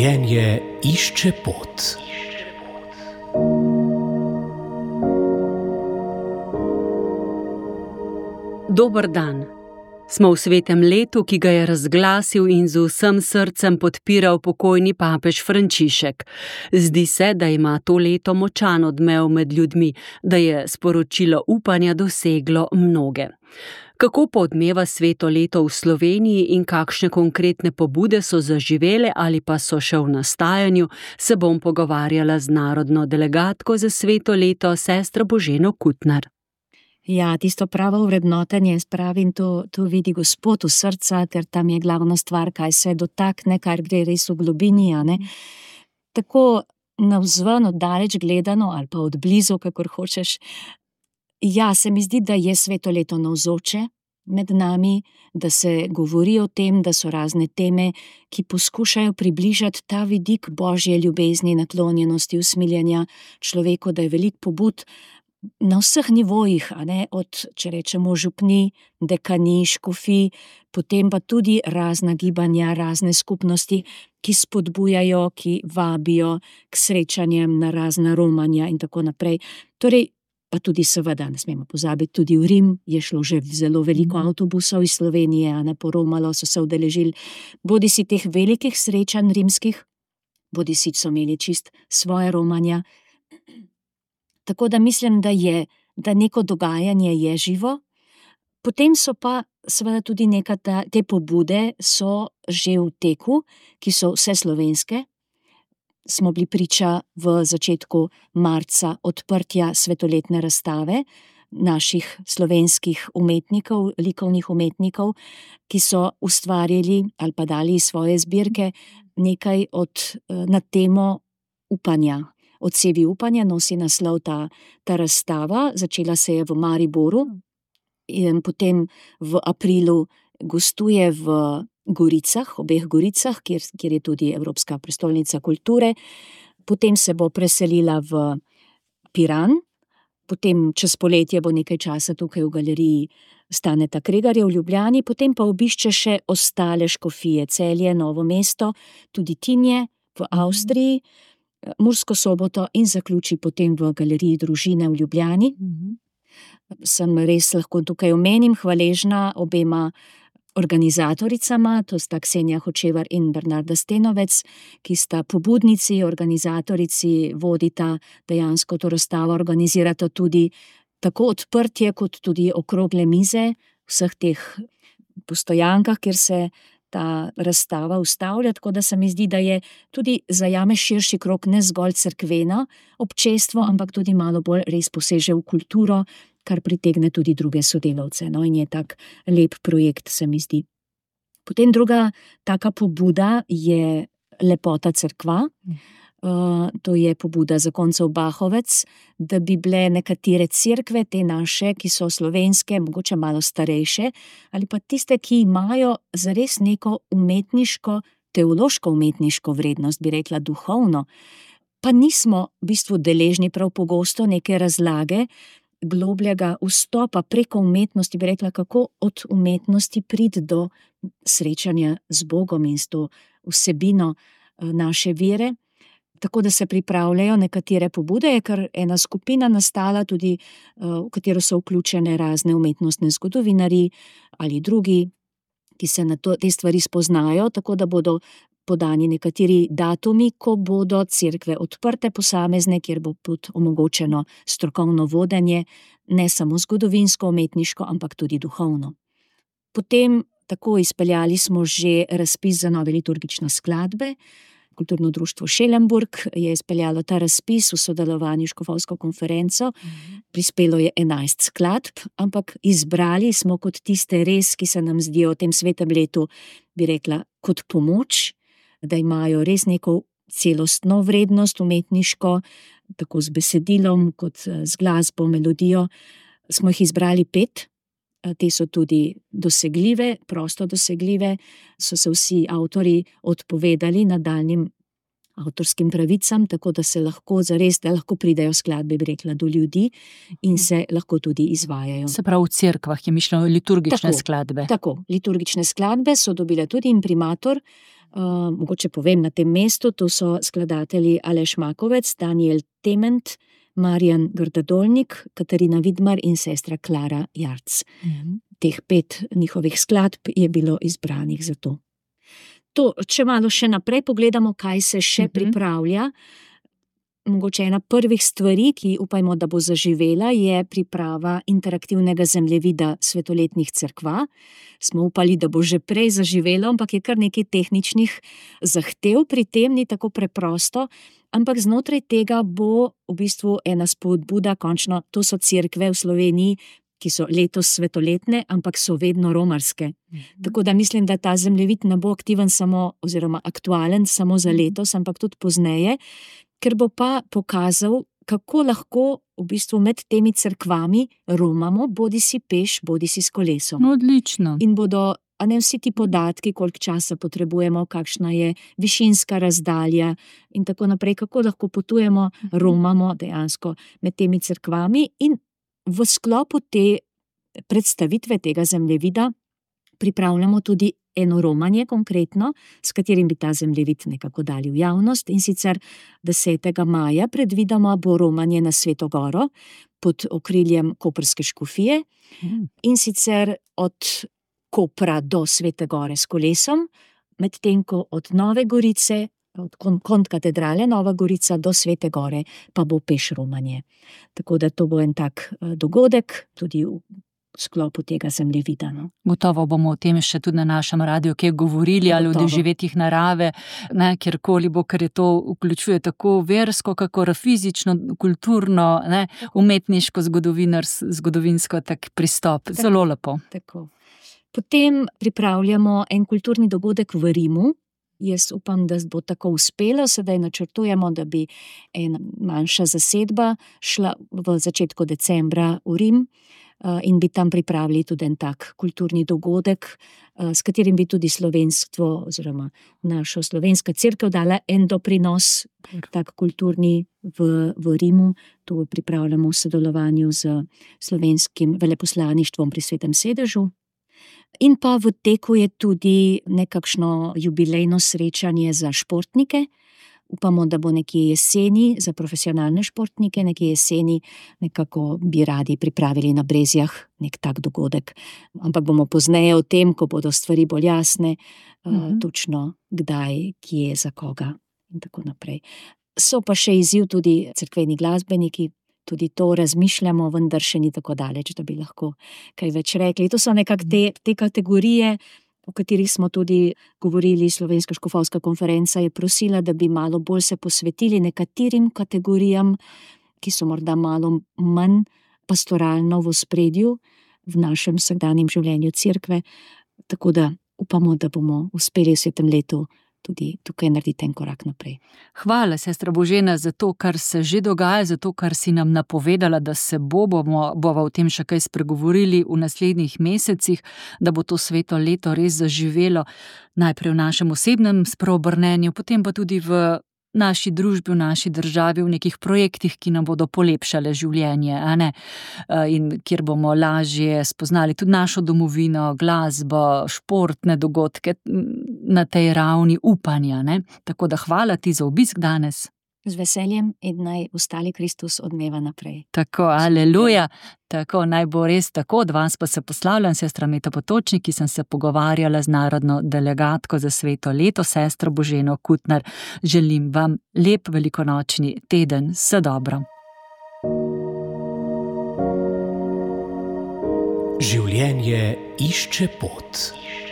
Življenje išče pot. Dober dan. Smo v svetem letu, ki ga je razglasil in z vsem srcem podpiral pokojni papež Frančišek. Zdi se, da ima to leto močan odmev med ljudmi, da je sporočilo upanja doseglo mnoge. Kako pa odmeva sveto leto v Sloveniji in kakšne konkretne pobude so zaživele ali pa so še v nastajanju, se bom pogovarjala z narodno delegatko za sveto leto, sestro Boženo Kutnar. Ja, tisto pravo vrednotenje, pravim, to vidi Gospod v srca, ker tam je glavna stvar, kaj se dotakne, kar gre res v globini, a ne. Tako navzven, od daleč gledano, ali pa od blizu, kakor hočeš. Ja, se mi zdi, da je sveto leto navzoče med nami, da se govori o tem, da so razne teme, ki poskušajo približati ta vidik Božje ljubezni, naklonjenosti, usmiljenja človeku, da je veliko pobud na vseh nivojih, a ne, od, če rečemo, župnij, dekanij, škofij, potem pa tudi razna gibanja, razne skupnosti, ki spodbujajo, ki vabijo k srečanjem na razna romanja in tako naprej. Torej, pa tudi seveda, ne smemo pozabiti, tudi v Rim je šlo že zelo veliko avtobusov iz Slovenije, a ne, poromalo, so se udeležili bodisi teh velikih srečanj rimskih, bodisi so imeli čist svoje romanja. Tako da mislim, da neko dogajanje je živo. Potem so pa seveda tudi te pobude so že v teku, ki so vse slovenske. Smo bili priča v začetku marca odprtja svetoletne razstave naših slovenskih umetnikov, likovnih umetnikov, ki so ustvarili ali pa dali svoje zbirke nekaj na temo upanja. Odsevi upanja nosi naslov ta razstava, začela se je v Mariboru in potem v aprilu gostuje v Goricah, obeh Goricah, kjer je tudi Evropska prestolnica kulture, potem se bo preselila v Piran, potem čez poletje bo nekaj časa tukaj v galeriji Staneta Kregarja v Ljubljani, potem pa obišče še ostale škofije, Celje, Novo mesto, tudi Tinje v Avstriji, Mursko Soboto in zaključi potem v galeriji Družine v Ljubljani. Sem res lahko tukaj omenim hvaležna obema organizatoricama, to sta Ksenija Hočevar in Bernarda Stenovec, ki sta pobudnici, organizatorici, vodita dejansko to razstavo, organizirata tudi tako odprtje kot tudi okrogle mize vseh teh postojankah, kjer se ta razstava ustavlja, tako da se mi zdi, da je tudi zajame širši krog, ne zgolj cerkveno občestvo, ampak tudi malo bolj res poseže v kulturo, kar pritegne tudi druge sodelavce, no, in je tak lep projekt, se mi zdi. Potem druga taka pobuda je Lepota cerkva. To je pobuda zakoncev Bahovec, da bi bile nekatere cerkve, te naše, ki so slovenske, mogoče malo starejše, ali pa tiste, ki imajo zares neko umetniško, teološko-umetniško vrednost, bi rekla duhovno, pa nismo v bistvu deležni prav pogosto neke razlage, globljega vstopa preko umetnosti, bi rekla, kako od umetnosti priti do srečanja z Bogom in s to vsebino naše vere. Tako da se pripravljajo nekatere pobude, je kar ena skupina nastala tudi, v katero so vključene razne umetnostne zgodovinarji ali drugi, ki se na te stvari spoznajo, tako da bodo podani nekateri datumi, ko bodo cerkve odprte posamezne, kjer bo tudi omogočeno strokovno vodenje, ne samo zgodovinsko, umetniško, ampak tudi duhovno. Potem tako izpeljali smo že razpis za nove liturgične skladbe. Kulturno društvo Šelenburg je izpeljalo ta razpis v sodelovanju s škofovsko konferenco. Prispelo je 11 skladb, ampak izbrali smo kot tiste res, ki se nam zdijo v tem svetem letu, bi rekla, kot pomoč, da imajo res neko celostno vrednost umetniško, tako z besedilom kot z glasbo, melodijo. Smo jih izbrali 5. Te so tudi dosegljive, prosto dosegljive, so se vsi avtorji odpovedali nadaljnjim avtorskim pravicam, tako da se lahko zares, da lahko pridejo skladbe, bi rekla, do ljudi in se lahko tudi izvajajo. Se pravi, v cerkvah je mišljeno liturgične skladbe. Tako, liturgične skladbe so dobile tudi imprimator, mogoče povem na tem mestu, to so skladatelji Aleš Makovec, Daniel Tement, Marjan Grdadolnik, Katarina Vidmar in sestra Klara Jarc. Teh 5 njihovih skladb je bilo izbranih za to. To, če malo še naprej pogledamo, kaj se še pripravlja, mogoče ena prvih stvari, ki upajmo, da bo zaživela, je priprava interaktivnega zemljevida svetoletnih cerkva. Smo upali, da bo že prej zaživelo, ampak je kar nekaj tehničnih zahtev pri tem, ni tako preprosto, ampak znotraj tega bo v bistvu ena spodbuda, končno, to so cerkve v Sloveniji, ki so letos svetoletne, ampak so vedno romarske. Tako da mislim, da ta zemljevid ne bo aktiven samo, oziroma aktualen samo za letos, ampak tudi pozneje, ker bo pa pokazal, kako lahko v bistvu med temi cerkvami romamo, bodisi peš, bodisi s kolesom. No, odlično. In bodo, a ne vsi ti podatki, koliko časa potrebujemo, kakšna je višinska razdalja in tako naprej, kako lahko potujemo, romamo dejansko med temi cerkvami in v sklopu te predstavitve tega zemljevida pripravljamo tudi eno romanje konkretno, s katerim bi ta zemljevid nekako dali v javnost, in sicer 10. maja predvidoma bo romanje na Sveto Goro pod okriljem koprske škofije in sicer od Kopra do Svete Gore s kolesom, medtem ko od Nove Gorice, od kontkatedrale Nova Gorica do Svete Gore pa bo peš romanje. Tako da to bo en tak dogodek, tudi v sklopu tega zemljevida. Gotovo bomo o tem še tudi na našem radiu kaj govorili, ali o doživetjih narave, kjerkoli bo, ker je to vključuje tako versko, kakor fizično, kulturno, umetniško, zgodovinsko tak pristop. Zelo lepo. Tako. Potem pripravljamo en kulturni dogodek v Rimu. Jaz upam, da bo tako uspelo, sedaj načrtujemo, da bi ena manjša zasedba šla v začetku decembra v Rim in bi tam pripravili tudi en tak kulturni dogodek, s katerim bi tudi slovenstvo oziroma naša slovenska cerkev dala en doprinos, tak kulturni v Rimu. To pripravljamo v sodelovanju z slovenskim veleposlaništvom pri Svetem sedežu. In pa v teku je tudi nekakšno jubilejno srečanje za športnike. Upamo, da bo nekje jeseni za profesionalne športnike, nekje jeseni nekako bi radi pripravili na Brezjah nek tak dogodek. Ampak bomo pozneje o tem, ko bodo stvari bolj jasne, točno kdaj, kje, za koga in tako naprej. So pa še izziv tudi cerkveni glasbeniki. Tudi to razmišljamo, vendar še ni tako daleč, da bi lahko kaj več rekli. To so nekako te kategorije, o katerih smo tudi govorili. Slovenska škofovska konferenca je prosila, da bi malo bolj se posvetili nekaterim kategorijam, ki so morda malo manj pastoralno v ospredju v našem vsakdanjem življenju cerkve. Tako da upamo, da bomo uspeli v svetem letu tudi tukaj narediti en korak naprej. Hvala, sestra Božena, za to, kar se že dogaja, za to, kar si nam napovedala, da se bova o tem še kaj spregovorili v naslednjih mesecih, da bo to sveto leto res zaživelo, najprej v našem osebnem spreobrnenju, potem pa tudi v naši družbi, v naši državi, v nekih projektih, ki nam bodo polepšale življenje, in kjer bomo lažje spoznali tudi našo domovino, glasbo, športne dogodke na tej ravni upanja, Tako da hvala ti za obisk danes. Z veseljem in naj ostali Kristus od dneva naprej. Tako, aleluja. Tako, naj bo res tako. Od vas pa se poslavljam, sestra Meta Potočnik, ki sem se pogovarjala z narodno delegatko za sveto leto, sestro Boženo Kutnar. Želim vam lep velikonočni teden. Vse dobro. Življenje išče pot.